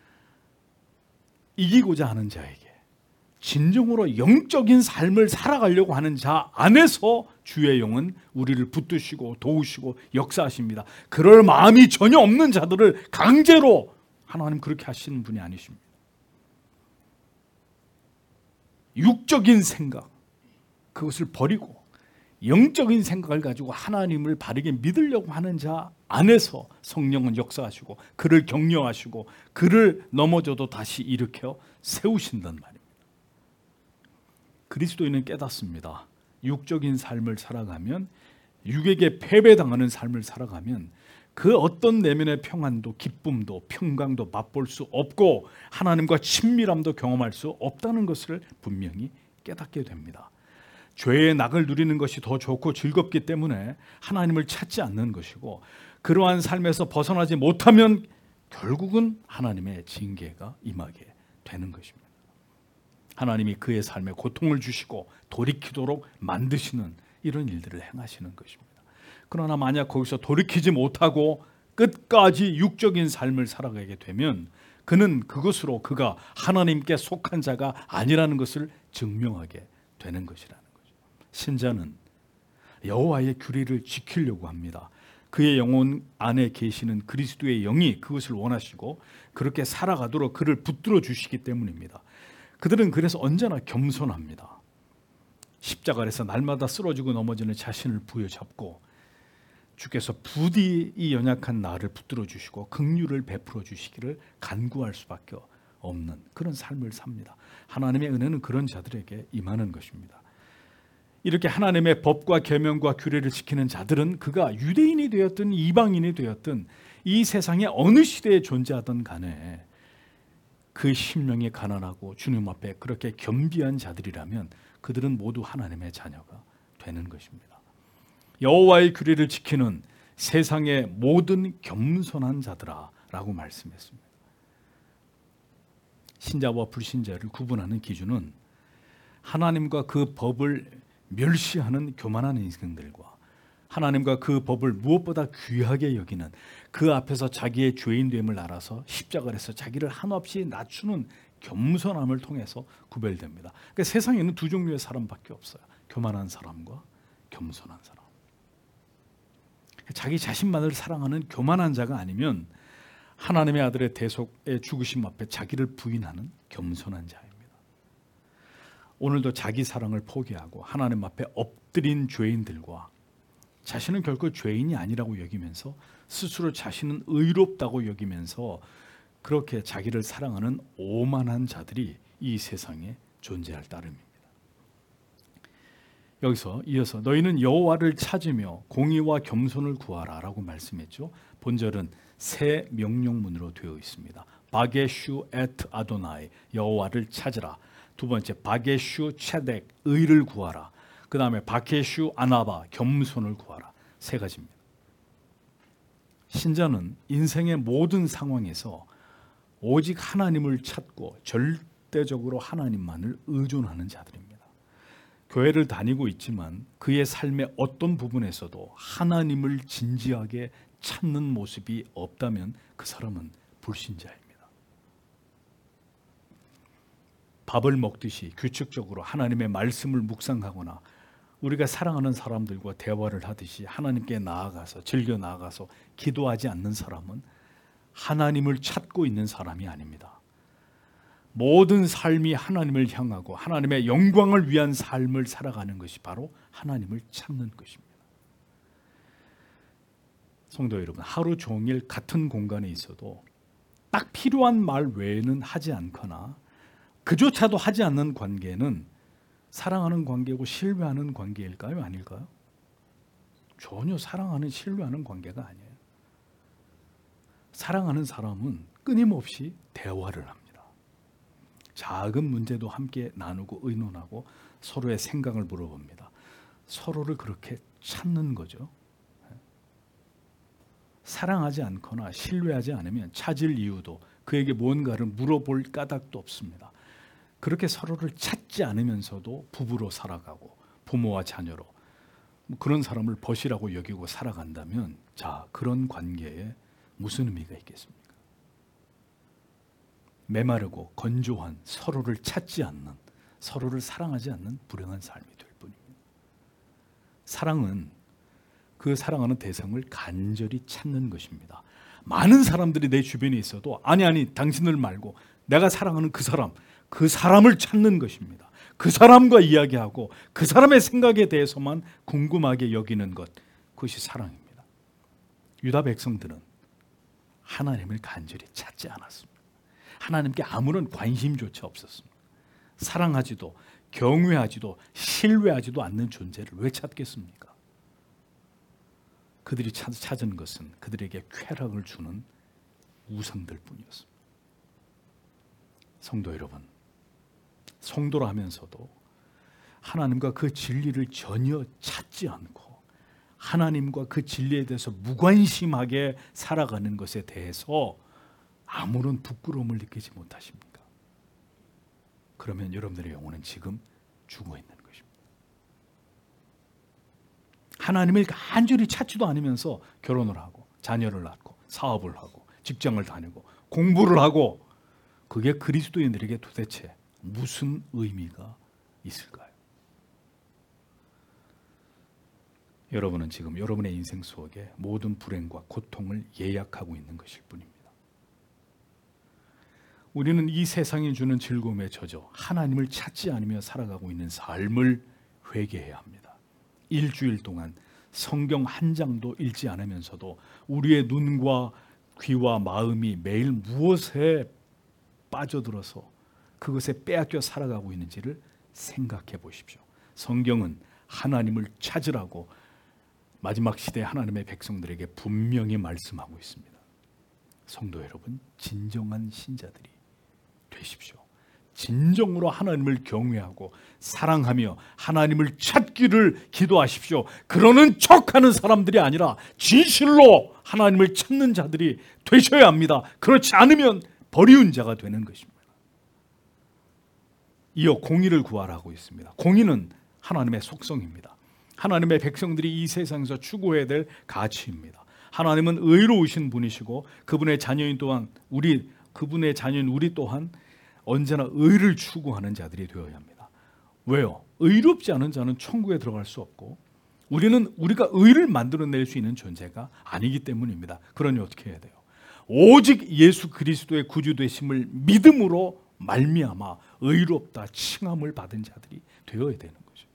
이기고자 하는 자에게, 진정으로 영적인 삶을 살아가려고 하는 자 안에서 주의 영은 우리를 붙드시고 도우시고 역사하십니다. 그럴 마음이 전혀 없는 자들을 강제로 하나님 그렇게 하시는 분이 아니십니다. 육적인 생각, 그것을 버리고 영적인 생각을 가지고 하나님을 바르게 믿으려고 하는 자 안에서 성령은 역사하시고 그를 격려하시고 그를 넘어져도 다시 일으켜 세우신단 말입니다. 그리스도인은 깨닫습니다. 육적인 삶을 살아가면, 육에게 패배당하는 삶을 살아가면 그 어떤 내면의 평안도 기쁨도 평강도 맛볼 수 없고 하나님과 친밀함도 경험할 수 없다는 것을 분명히 깨닫게 됩니다. 죄의 낙을 누리는 것이 더 좋고 즐겁기 때문에 하나님을 찾지 않는 것이고, 그러한 삶에서 벗어나지 못하면 결국은 하나님의 징계가 임하게 되는 것입니다. 하나님이 그의 삶에 고통을 주시고 돌이키도록 만드시는 이런 일들을 행하시는 것입니다. 그러나 만약 거기서 돌이키지 못하고 끝까지 육적인 삶을 살아가게 되면 그는 그것으로 그가 하나님께 속한 자가 아니라는 것을 증명하게 되는 것이라는 거죠. 신자는 여호와의 규례를 지키려고 합니다. 그의 영혼 안에 계시는 그리스도의 영이 그것을 원하시고 그렇게 살아가도록 그를 붙들어 주시기 때문입니다. 그들은 그래서 언제나 겸손합니다. 십자가 아래서 날마다 쓰러지고 넘어지는 자신을 부여잡고 주께서 부디 이 연약한 나를 붙들어 주시고 긍휼을 베풀어 주시기를 간구할 수밖에 없는 그런 삶을 삽니다. 하나님의 은혜는 그런 자들에게 임하는 것입니다. 이렇게 하나님의 법과 계명과 규례를 지키는 자들은 그가 유대인이 되었든 이방인이 되었든 이 세상에 어느 시대에 존재하든 간에 그 심령이 가난하고 주님 앞에 그렇게 겸비한 자들이라면 그들은 모두 하나님의 자녀가 되는 것입니다. 여호와의 규례를 지키는 세상의 모든 겸손한 자들아 라고 말씀했습니다. 신자와 불신자를 구분하는 기준은 하나님과 그 법을 멸시하는 교만한 인생들과 하나님과 그 법을 무엇보다 귀하게 여기는, 그 앞에서 자기의 죄인됨을 알아서 십자가에서 자기를 한없이 낮추는 겸손함을 통해서 구별됩니다. 그러니까 세상에는 두 종류의 사람밖에 없어요. 교만한 사람과 겸손한 사람. 자기 자신만을 사랑하는 교만한 자가 아니면 하나님의 아들의 대속의 죽으심 앞에 자기를 부인하는 겸손한 자입니다. 오늘도 자기 사랑을 포기하고 하나님 앞에 엎드린 죄인들과 자신은 결코 죄인이 아니라고 여기면서 스스로 자신은 의롭다고 여기면서 그렇게 자기를 사랑하는 오만한 자들이 이 세상에 존재할 따름입니다. 여기서 이어서 너희는 여호와를 찾으며 공의와 겸손을 구하라 라고 말씀했죠. 본절은 새 명령문으로 되어 있습니다. 바게슈 에트 아도나이, 여호와를 찾으라. 두 번째 바게슈 체덱, 의를 구하라. 그 다음에 바케슈 아나바, 겸손을 구하라. 세 가지입니다. 신자는 인생의 모든 상황에서 오직 하나님을 찾고 절대적으로 하나님만을 의존하는 자들입니다. 교회를 다니고 있지만 그의 삶의 어떤 부분에서도 하나님을 진지하게 찾는 모습이 없다면 그 사람은 불신자입니다. 밥을 먹듯이 규칙적으로 하나님의 말씀을 묵상하거나 우리가 사랑하는 사람들과 대화를 하듯이 하나님께 나아가서 즐겨 나아가서 기도하지 않는 사람은 하나님을 찾고 있는 사람이 아닙니다. 모든 삶이 하나님을 향하고 하나님의 영광을 위한 삶을 살아가는 것이 바로 하나님을 찾는 것입니다. 성도 여러분, 하루 종일 같은 공간에 있어도 딱 필요한 말 외에는 하지 않거나 그조차도 하지 않는 관계는 사랑하는 관계고 신뢰하는 관계일까요? 아닐까요? 전혀 사랑하는 신뢰하는 관계가 아니에요. 사랑하는 사람은 끊임없이 대화를 합니다. 작은 문제도 함께 나누고 의논하고 서로의 생각을 물어봅니다. 서로를 그렇게 찾는 거죠. 사랑하지 않거나 신뢰하지 않으면 찾을 이유도, 그에게 뭔가를 물어볼 까닭도 없습니다. 그렇게 서로를 찾지 않으면서도 부부로 살아가고 부모와 자녀로 그런 사람을 벗이라고 여기고 살아간다면 자, 그런 관계에 무슨 의미가 있겠습니까? 메마르고 건조한, 서로를 찾지 않는, 서로를 사랑하지 않는 불행한 삶이 될 뿐입니다. 사랑은 그 사랑하는 대상을 간절히 찾는 것입니다. 많은 사람들이 내 주변에 있어도 아니 아니 당신을 말고 내가 사랑하는 그 사람, 그 사람을 찾는 것입니다. 그 사람과 이야기하고 그 사람의 생각에 대해서만 궁금하게 여기는 것, 그것이 사랑입니다. 유다 백성들은 하나님을 간절히 찾지 않았습니다. 하나님께 아무런 관심조차 없었습니다. 사랑하지도 경외하지도 신뢰하지도 않는 존재를 왜 찾겠습니까? 그들이 찾은 것은 그들에게 쾌락을 주는 우상들 뿐이었습니다. 성도 여러분, 성도라 하면서도 하나님과 그 진리를 전혀 찾지 않고 하나님과 그 진리에 대해서 무관심하게 살아가는 것에 대해서 아무런 부끄러움을 느끼지 못하십니까? 그러면 여러분들의 영혼은 지금 죽어 있는 것입니다. 하나님을 간절히 찾지도 않으면서 결혼을 하고 자녀를 낳고 사업을 하고 직장을 다니고 공부를 하고, 그게 그리스도인들에게 도대체 무슨 의미가 있을까요? 여러분은 지금 여러분의 인생 속에 모든 불행과 고통을 예약하고 있는 것일 뿐입니다. 우리는 이 세상이 주는 즐거움에 젖어 하나님을 찾지 않으며 살아가고 있는 삶을 회개해야 합니다. 일주일 동안 성경 한 장도 읽지 않으면서도 우리의 눈과 귀와 마음이 매일 무엇에 빠져들어서 그것에 빼앗겨 살아가고 있는지를 생각해 보십시오. 성경은 하나님을 찾으라고 마지막 시대 하나님의 백성들에게 분명히 말씀하고 있습니다. 성도 여러분, 진정한 신자들이 되십시오. 진정으로 하나님을 경외하고 사랑하며 하나님을 찾기를 기도하십시오. 그러는 척하는 사람들이 아니라 진실로 하나님을 찾는 자들이 되셔야 합니다. 그렇지 않으면 버리운 자가 되는 것입니다. 이어 공의를 구하라고 있습니다. 공의는 하나님의 속성입니다. 하나님의 백성들이 이 세상에서 추구해야 될 가치입니다. 하나님은 의로우신 분이시고 그분의 자녀인 또한 우리 그분의 자녀인 우리 또한 언제나 의를 추구하는 자들이 되어야 합니다. 왜요? 의롭지 않은 자는 천국에 들어갈 수 없고 우리는 우리가 의를 만들어낼 수 있는 존재가 아니기 때문입니다. 그러니 어떻게 해야 돼요? 오직 예수 그리스도의 구주되심을 믿음으로 말미암아 의롭다 칭함을 받은 자들이 되어야 되는 거죠.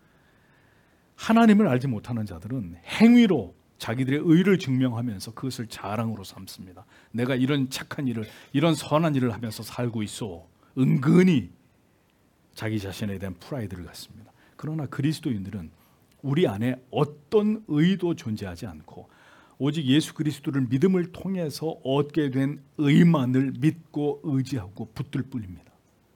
하나님을 알지 못하는 자들은 행위로 자기들의 의를 증명하면서 그것을 자랑으로 삼습니다. 내가 이런 착한 일을, 이런 선한 일을 하면서 살고 있어. 은근히 자기 자신에 대한 프라이드를 갖습니다. 그러나 그리스도인들은 우리 안에 어떤 의도 존재하지 않고 오직 예수 그리스도를 믿음을 통해서 얻게 된 의만을 믿고 의지하고 붙들 뿐입니다.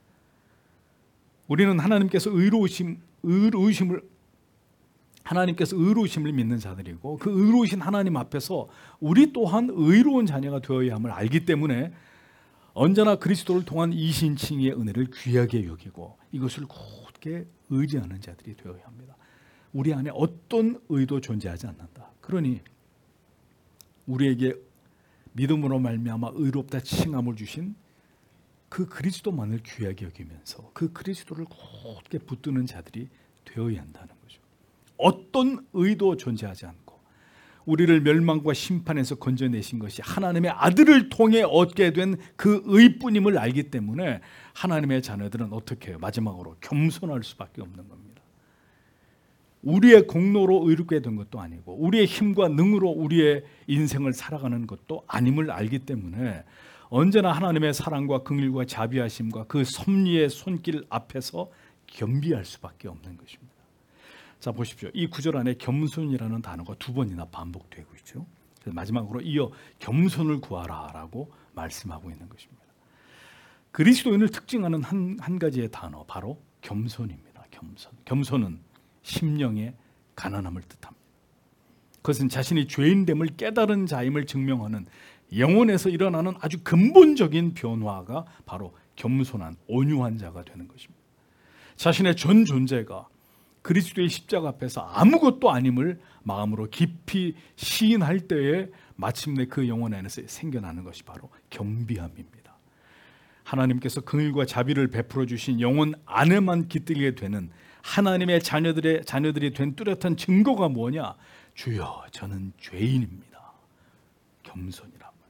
우리는 하나님께서 의로우심, 의로우심을 하나님께서 의로우심을 믿는 자들이고 그 의로우신 하나님 앞에서 우리 또한 의로운 자녀가 되어야 함을 알기 때문에 언제나 그리스도를 통한 이신칭의 은혜를 귀하게 여기고 이것을 굳게 의지하는 자들이 되어야 합니다. 우리 안에 어떤 의도 존재하지 않는다. 그러니 우리에게 믿음으로 말미암아 의롭다 칭함을 주신 그 그리스도만을 귀하게 여기면서 그 그리스도를 굳게 붙드는 자들이 되어야 한다는 거죠. 어떤 의도 존재하지 않고 우리를 멸망과 심판에서 건져내신 것이 하나님의 아들을 통해 얻게 된 그 의뿐임을 알기 때문에 하나님의 자녀들은 어떻게 해요? 마지막으로 겸손할 수밖에 없는 겁니다. 우리의 공로로 의롭게 된 것도 아니고 우리의 힘과 능으로 우리의 인생을 살아가는 것도 아님을 알기 때문에 언제나 하나님의 사랑과 긍휼과 자비하심과 그 섭리의 손길 앞에서 겸비할 수밖에 없는 것입니다. 자, 보십시오. 이 구절 안에 겸손이라는 단어가 두 번이나 반복되고 있죠. 그래서 마지막으로 이어 겸손을 구하라라고 말씀하고 있는 것입니다. 그리스도인을 특징하는 한, 한 가지의 단어, 바로 겸손입니다. 겸손. 겸손은 심령의 가난함을 뜻합니다. 그것은 자신이 죄인됨을 깨달은 자임을 증명하는 영혼에서 일어나는 아주 근본적인 변화가 바로 겸손한 온유한 자가 되는 것입니다. 자신의 전 존재가 그리스도의 십자가 앞에서 아무것도 아님을 마음으로 깊이 시인할 때에 마침내 그 영혼 안에서 생겨나는 것이 바로 겸비함입니다. 하나님께서 긍휼과 자비를 베풀어 주신 영혼 안에만 깃들게 되는 하나님의 자녀들의 자녀들이 된 뚜렷한 증거가 뭐냐? 주여, 저는 죄인입니다. 겸손이란 말.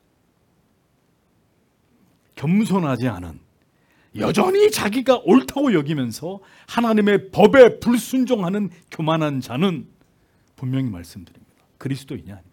겸손하지 않은, 여전히 자기가 옳다고 여기면서 하나님의 법에 불순종하는 교만한 자는 분명히 말씀드립니다. 그리스도인이 아닙니다.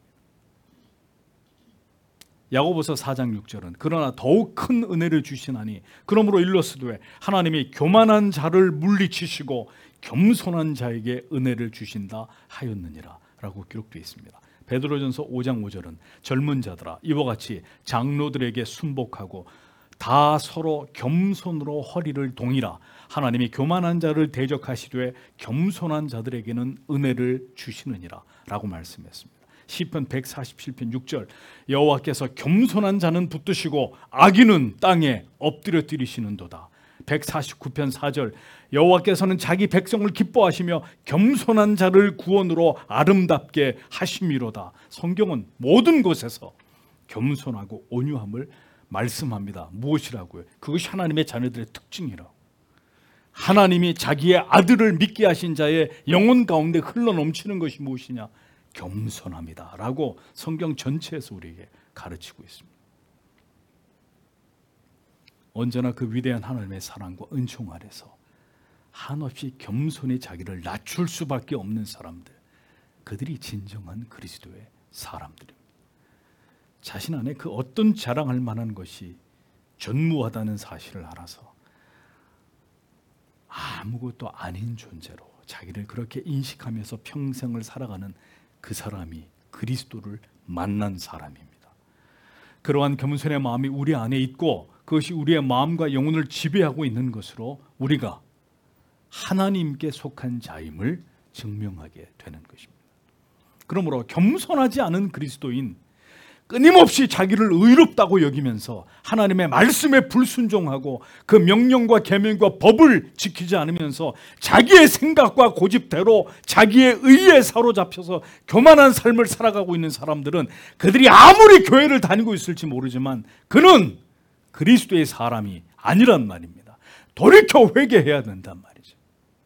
야고보서 사 장 육 절은 그러나 더욱 큰 은혜를 주시나니 그러므로 일러스되 하나님이 교만한 자를 물리치시고 겸손한 자에게 은혜를 주신다 하였느니라 라고 기록되어 있습니다. 베드로전서 오 장 오 절은 젊은 자들아 이와 같이 장로들에게 순복하고 다 서로 겸손으로 허리를 동이라. 하나님이 교만한 자를 대적하시되 겸손한 자들에게는 은혜를 주시느니라 라고 말씀했습니다. 시편 백사십칠 편 육 절 여호와께서 겸손한 자는 붙드시고 악인은 땅에 엎드려 뛰리시는도다. 백사십구 편 사 절 여호와께서는 자기 백성을 기뻐하시며 겸손한 자를 구원으로 아름답게 하심이로다. 성경은 모든 곳에서 겸손하고 온유함을 말씀합니다. 무엇이라고요? 그것이 하나님의 자녀들의 특징이라고. 하나님이 자기의 아들을 믿게 하신 자의 영혼 가운데 흘러넘치는 것이 무엇이냐? 겸손합니다 라고 성경 전체에서 우리에게 가르치고 있습니다. 언제나 그 위대한 하나님의 사랑과 은총 아래서 한없이 겸손히 자기를 낮출 수밖에 없는 사람들, 그들이 진정한 그리스도의 사람들입니다. 자신 안에 그 어떤 자랑할 만한 것이 전무하다는 사실을 알아서 아무것도 아닌 존재로 자기를 그렇게 인식하면서 평생을 살아가는 그 사람이 그리스도를 만난 사람입니다. 그러한 겸손의 마음이 우리 안에 있고 그것이 우리의 마음과 영혼을 지배하고 있는 것으로 우리가 하나님께 속한 자임을 증명하게 되는 것입니다. 그러므로 겸손하지 않은 그리스도인, 끊임없이 자기를 의롭다고 여기면서 하나님의 말씀에 불순종하고 그 명령과 계명과 법을 지키지 않으면서 자기의 생각과 고집대로 자기의 의에 사로잡혀서 교만한 삶을 살아가고 있는 사람들은 그들이 아무리 교회를 다니고 있을지 모르지만 그는 그리스도의 사람이 아니란 말입니다. 돌이켜 회개해야 된단 말이죠.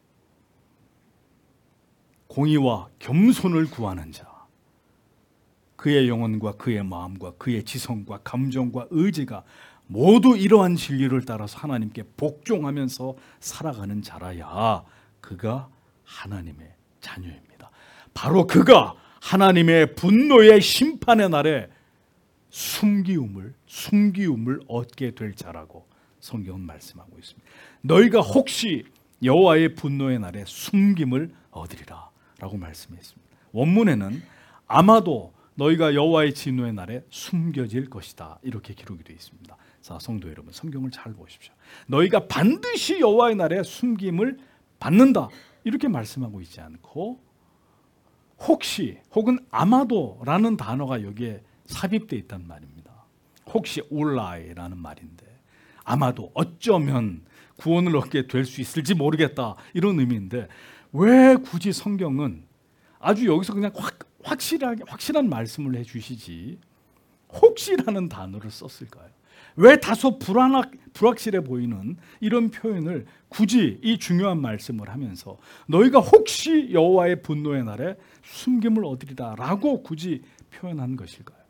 공의와 겸손을 구하는 자, 그의 영혼과 그의 마음과 그의 지성과 감정과 의지가 모두 이러한 진리를 따라서 하나님께 복종하면서 살아가는 자라야 그가 하나님의 자녀입니다. 바로 그가 하나님의 분노의 심판의 날에 숨기움을 숨기움을 얻게 될 자라고 성경은 말씀하고 있습니다. 너희가 혹시 여호와의 분노의 날에 숨김을 얻으리라 라고 말씀했습니다. 원문에는 아마도 너희가 여호와의 진노의 날에 숨겨질 것이다 이렇게 기록이 되어 있습니다. 자, 성도 여러분, 성경을 잘 보십시오. 너희가 반드시 여호와의 날에 숨김을 받는다 이렇게 말씀하고 있지 않고 혹시 혹은 아마도라는 단어가 여기에 삽입되어 있단 말입니다. 혹시 올라이라는 말인데 아마도 어쩌면 구원을 얻게 될 수 있을지 모르겠다 이런 의미인데 왜 굳이 성경은 아주 여기서 그냥 확 확실하게 확실한 말씀을 해주시지 혹시라는 단어를 썼을까요? 왜 다소 불안하, 불확실해 보이는 이런 표현을 굳이 이 중요한 말씀을 하면서 너희가 혹시 여호와의 분노의 날에 숨김을 얻으리라 라고 굳이 표현한 것일까요?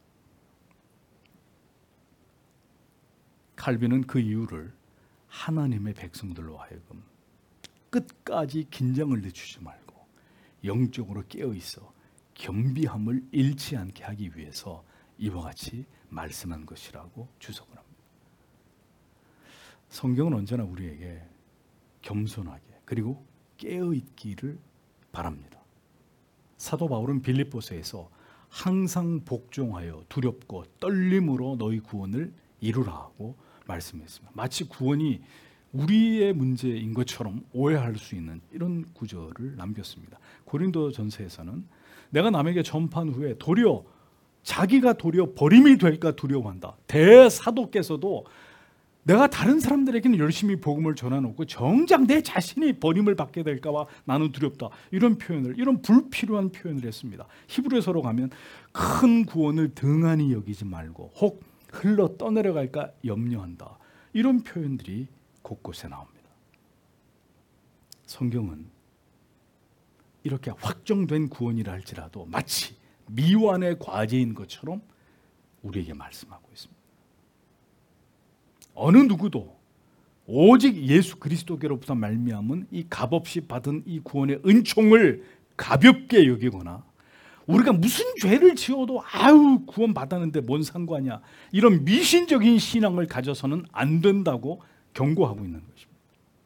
칼빈은 그 이유를 하나님의 백성들로 하여금 끝까지 긴장을 늦추지 말고 영적으로 깨어있어 겸비함을 잃지 않게 하기 위해서 이와 같이 말씀한 것이라고 주석을 합니다. 성경은 언제나 우리에게 겸손하게 그리고 깨어있기를 바랍니다. 사도 바울은 빌립보서에서 항상 복종하여 두렵고 떨림으로 너희 구원을 이루라고 말씀했습니다. 마치 구원이 우리의 문제인 것처럼 오해할 수 있는 이런 구절을 남겼습니다. 고린도전서에서는 내가 남에게 전파한 후에 도리어 자기가 도리어 버림이 될까 두려워한다. 대사도께서도 내가 다른 사람들에게는 열심히 복음을 전해놓고 정작 내 자신이 버림을 받게 될까 봐 나는 두렵다. 이런 표현을, 이런 불필요한 표현을 했습니다. 히브리서로 가면 큰 구원을 등한히 여기지 말고 혹 흘러 떠내려갈까 염려한다. 이런 표현들이 곳곳에 나옵니다. 성경은 이렇게 확정된 구원이라 할지라도 마치 미완의 과제인 것처럼 우리에게 말씀하고 있습니다. 어느 누구도 오직 예수 그리스도께로부터 말미암은 이 값없이 받은 이 구원의 은총을 가볍게 여기거나 우리가 무슨 죄를 지어도 아유 구원 받았는데 뭔 상관이야, 이런 미신적인 신앙을 가져서는 안 된다고 경고하고 있는 것입니다.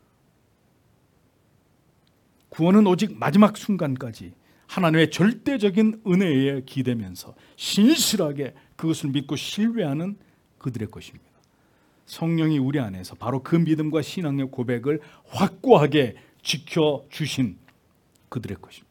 구원은 오직 마지막 순간까지 하나님의 절대적인 은혜에 기대면서 신실하게 그것을 믿고 신뢰하는 그들의 것입니다. 성령이 우리 안에서 바로 그 믿음과 신앙의 고백을 확고하게 지켜주신 그들의 것입니다.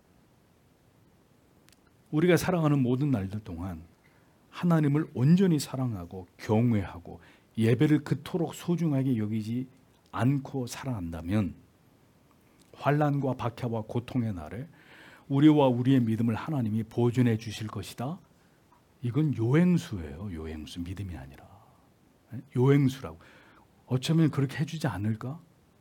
우리가 살아가는 모든 날들 동안 하나님을 온전히 사랑하고 경외하고 예배를 그토록 소중하게 여기지 않고 살아간다면 환난과 박해와 고통의 날에 우리와 우리의 믿음을 하나님이 보존해 주실 것이다. 이건 요행수예요. 요행수, 믿음이 아니라 요행수라고. 어쩌면 그렇게 해주지 않을까?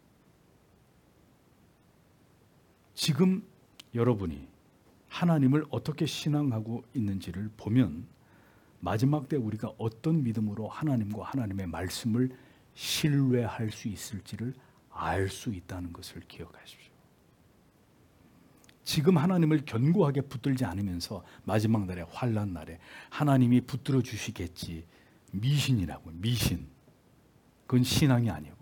지금 여러분이 하나님을 어떻게 신앙하고 있는지를 보면 마지막 때 우리가 어떤 믿음으로 하나님과 하나님의 말씀을 신뢰할 수 있을지를 알 수 있다는 것을 기억하십시오. 지금 하나님을 견고하게 붙들지 않으면서 마지막 날에, 환난 날에 하나님이 붙들어 주시겠지, 미신이라고. 미신. 그건 신앙이 아니고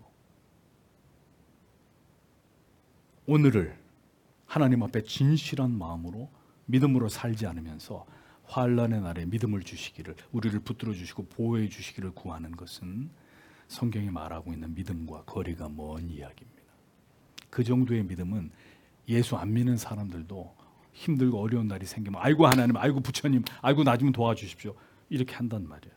오늘을 하나님 앞에 진실한 마음으로 믿음으로 살지 않으면서 환난의 날에 믿음을 주시기를, 우리를 붙들어 주시고 보호해 주시기를 구하는 것은 성경이 말하고 있는 믿음과 거리가 먼 이야기입니다. 그 정도의 믿음은 예수 안 믿는 사람들도 힘들고 어려운 날이 생기면 아이고 하나님, 아이고 부처님, 아이고 나 좀 도와주십시오, 이렇게 한단 말이에요.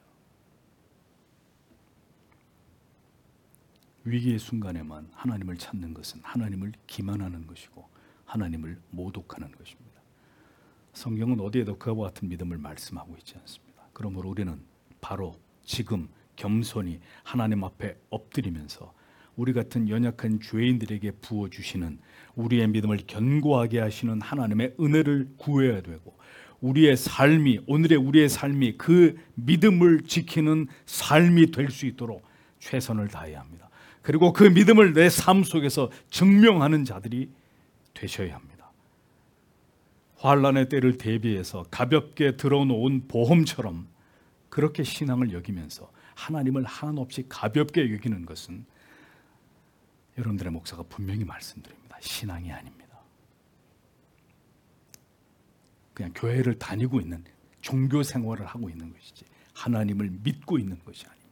위기의 순간에만 하나님을 찾는 것은 하나님을 기만하는 것이고 하나님을 모독하는 것입니다. 성경은 어디에도 그와 같은 믿음을 말씀하고 있지 않습니다. 그러므로 우리는 바로 지금 겸손히 하나님 앞에 엎드리면서 우리 같은 연약한 죄인들에게 부어주시는, 우리의 믿음을 견고하게 하시는 하나님의 은혜를 구해야 되고, 우리의 삶이, 오늘의 우리의 삶이 그 믿음을 지키는 삶이 될 수 있도록 최선을 다해야 합니다. 그리고 그 믿음을 내 삶 속에서 증명하는 자들이 되셔야 합니다. 환난의 때를 대비해서 가볍게 들어놓은 보험처럼 그렇게 신앙을 여기면서 하나님을 한없이 가볍게 여기는 것은 여러분들의 목사가 분명히 말씀드립니다. 신앙이 아닙니다. 그냥 교회를 다니고 있는, 종교 생활을 하고 있는 것이지 하나님을 믿고 있는 것이 아닙니다.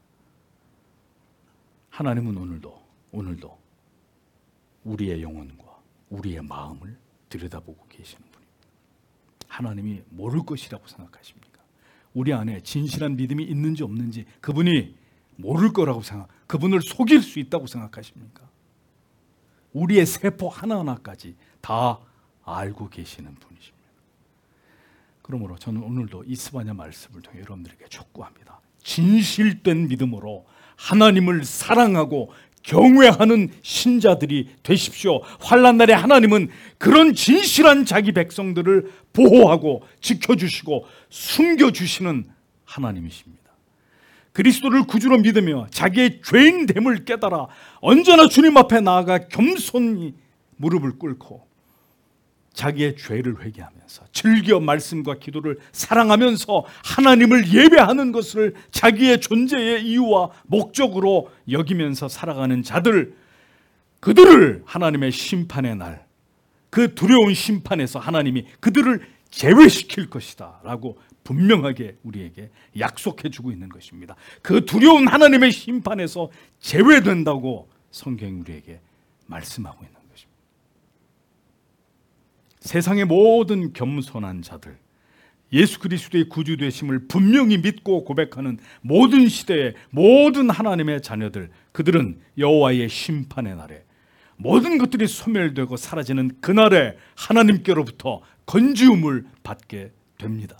하나님은 오늘도 오늘도 우리의 영혼과 우리의 마음을 들여다보고 계시는 분입니다. 하나님이 모를 것이라고 생각하십니까? 우리 안에 진실한 믿음이 있는지 없는지 그분이 모를 거라고 생각, 그분을 속일 수 있다고 생각하십니까? 우리의 세포 하나하나까지 다 알고 계시는 분이십니다. 그러므로 저는 오늘도 이 스바냐 말씀을 통해 여러분들에게 촉구합니다. 진실된 믿음으로 하나님을 사랑하고 경외하는 신자들이 되십시오. 환난 날에 하나님은 그런 진실한 자기 백성들을 보호하고 지켜주시고 숨겨주시는 하나님이십니다. 그리스도를 구주로 믿으며 자기의 죄인됨을 깨달아 언제나 주님 앞에 나아가 겸손히 무릎을 꿇고 자기의 죄를 회개하면서 즐겨 말씀과 기도를 사랑하면서 하나님을 예배하는 것을 자기의 존재의 이유와 목적으로 여기면서 살아가는 자들, 그들을 하나님의 심판의 날, 그 두려운 심판에서 하나님이 그들을 제외시킬 것이다 라고 분명하게 우리에게 약속해 주고 있는 것입니다. 그 두려운 하나님의 심판에서 제외된다고 성경이 우리에게 말씀하고 있는 것입니다. 세상의 모든 겸손한 자들, 예수 그리스도의 구주 되심을 분명히 믿고 고백하는 모든 시대의 모든 하나님의 자녀들, 그들은 여호와의 심판의 날에 모든 것들이 소멸되고 사라지는 그날에 하나님께로부터 건지움을 받게 됩니다.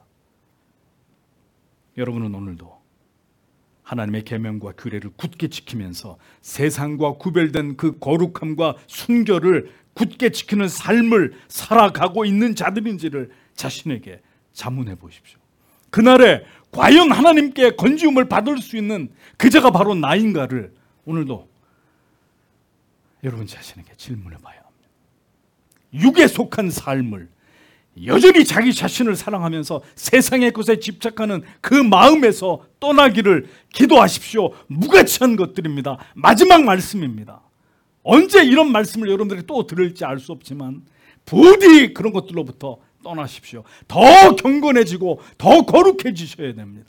여러분은 오늘도 하나님의 계명과 규례를 굳게 지키면서 세상과 구별된 그 거룩함과 순결을 굳게 지키는 삶을 살아가고 있는 자들인지를 자신에게 자문해 보십시오. 그날에 과연 하나님께 건지움을 받을 수 있는 그자가 바로 나인가를 오늘도 여러분 자신에게 질문해 봐야 합니다. 육에 속한 삶을 여전히 자기 자신을 사랑하면서 세상의 것에 집착하는 그 마음에서 떠나기를 기도하십시오. 무가치한 것들입니다. 마지막 말씀입니다. 언제 이런 말씀을 여러분들이 또 들을지 알 수 없지만 부디 그런 것들로부터 떠나십시오. 더 경건해지고 더 거룩해지셔야 됩니다.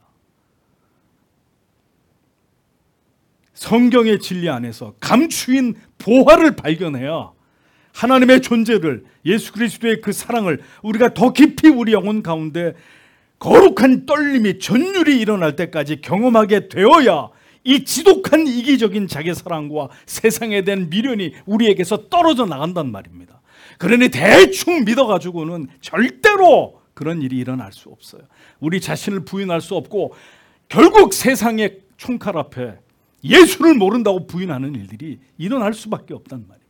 성경의 진리 안에서 감추인 보화를 발견해야 하나님의 존재를, 예수 그리스도의 그 사랑을 우리가 더 깊이 우리 영혼 가운데 거룩한 떨림이 전율이 일어날 때까지 경험하게 되어야 이 지독한 이기적인 자기사랑과 세상에 대한 미련이 우리에게서 떨어져 나간단 말입니다. 그러니 대충 믿어가지고는 절대로 그런 일이 일어날 수 없어요. 우리 자신을 부인할 수 없고 결국 세상의 총칼 앞에 예수를 모른다고 부인하는 일들이 일어날 수밖에 없단 말이에요.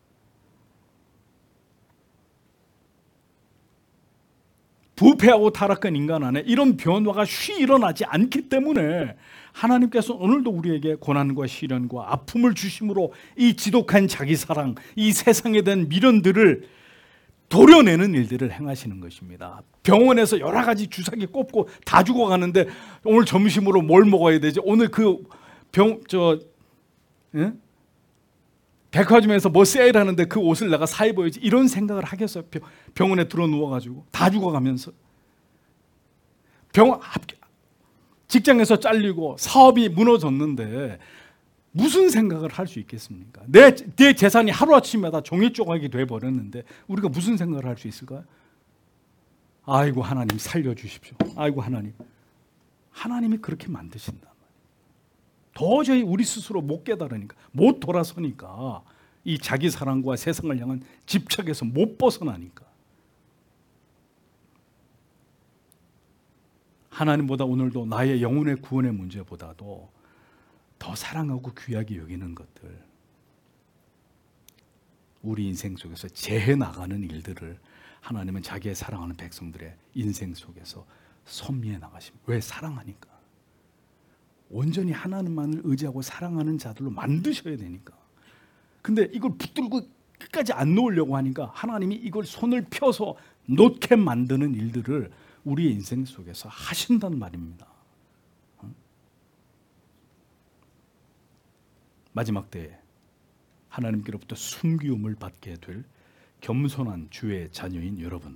부패하고 타락한 인간 안에 이런 변화가 쉬 일어나지 않기 때문에 하나님께서 오늘도 우리에게 고난과 시련과 아픔을 주심으로 이 지독한 자기사랑, 이 세상에 대한 미련들을 도려내는 일들을 행하시는 것입니다. 병원에서 여러 가지 주사기 꼽고 다 죽어가는데 오늘 점심으로 뭘 먹어야 되지? 오늘 그 병, 저, 예? 백화점에서 뭐 세일하는데 그 옷을 내가 사 입어야지, 이런 생각을 하겠어요? 병원에 들어 누워가지고 다 죽어가면서 병원 직장에서 잘리고 사업이 무너졌는데 무슨 생각을 할 수 있겠습니까? 내, 내 재산이 하루아침마다 종이 조각이 돼버렸는데 우리가 무슨 생각을 할 수 있을까요? 아이고 하나님 살려주십시오. 아이고 하나님. 하나님이 그렇게 만드신단 말이에요. 도저히 우리 스스로 못 깨달으니까, 못 돌아서니까, 이 자기 사랑과 세상을 향한 집착에서 못 벗어나니까. 하나님보다 오늘도 나의 영혼의 구원의 문제보다도 더 사랑하고 귀하게 여기는 것들, 우리 인생 속에서 재해 나가는 일들을 하나님은 자기의 사랑하는 백성들의 인생 속에서 섭리해 나가십니다. 왜? 사랑하니까. 온전히 하나님만을 의지하고 사랑하는 자들로 만드셔야 되니까. 근데 이걸 붙들고 끝까지 안 놓으려고 하니까 하나님이 이걸 손을 펴서 놓게 만드는 일들을 우리의 인생 속에서 하신단 말입니다. 마지막 때에 하나님께로부터 순기움을 받게 될 겸손한 주의 자녀인 여러분,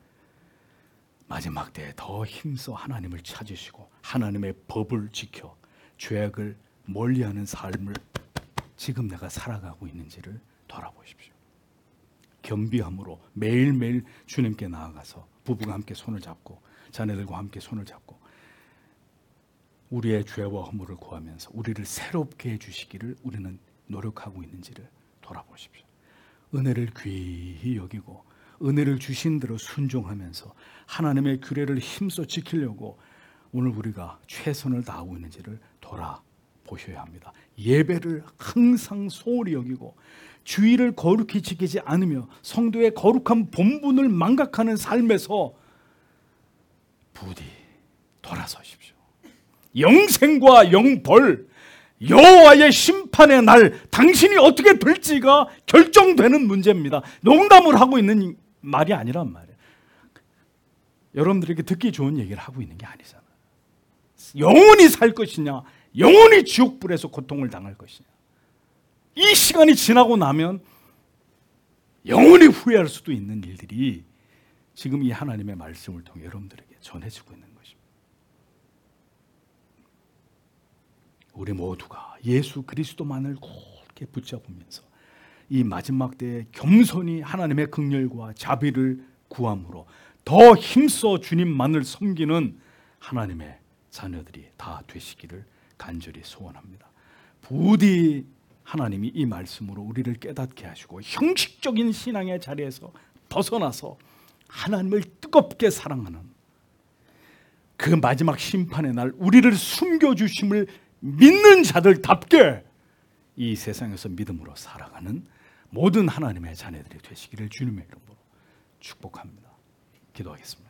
마지막 때에 더 힘써 하나님을 찾으시고 하나님의 법을 지켜 죄악을 멀리하는 삶을 지금 내가 살아가고 있는지를 돌아보십시오. 겸비함으로 매일매일 주님께 나아가서 부부가 함께 손을 잡고 자녀들과 함께 손을 잡고 우리의 죄와 허물을 구하면서 우리를 새롭게 해주시기를 우리는 노력하고 있는지를 돌아보십시오. 은혜를 귀히 여기고 은혜를 주신 대로 순종하면서 하나님의 규례를 힘써 지키려고 오늘 우리가 최선을 다하고 있는지를 돌아보셔야 합니다. 예배를 항상 소홀히 여기고 주의를 거룩히 지키지 않으며 성도의 거룩한 본분을 망각하는 삶에서 부디 돌아서십시오. 영생과 영벌, 여호와의 심판의 날 당신이 어떻게 될지가 결정되는 문제입니다. 농담을 하고 있는 말이 아니란 말이에요. 여러분들에게 듣기 좋은 얘기를 하고 있는 게 아니잖아요. 영원히 살 것이냐, 영원히 지옥불에서 고통을 당할 것이냐. 이 시간이 지나고 나면 영원히 후회할 수도 있는 일들이 지금 이 하나님의 말씀을 통해 여러분들에게 전해지고 있는 것입니다. 우리 모두가 예수 그리스도만을 굳게 붙잡으면서 이 마지막 때에 겸손히 하나님의 긍휼과 자비를 구함으로 더 힘써 주님만을 섬기는 하나님의 자녀들이 다 되시기를 간절히 소원합니다. 부디 하나님이 이 말씀으로 우리를 깨닫게 하시고 형식적인 신앙의 자리에서 벗어나서 하나님을 뜨겁게 사랑하는 그 마지막 심판의 날 우리를 숨겨주심을 믿는 자들답게 이 세상에서 믿음으로 살아가는 모든 하나님의 자녀들이 되시기를 주님의 이름으로 축복합니다. 기도하겠습니다.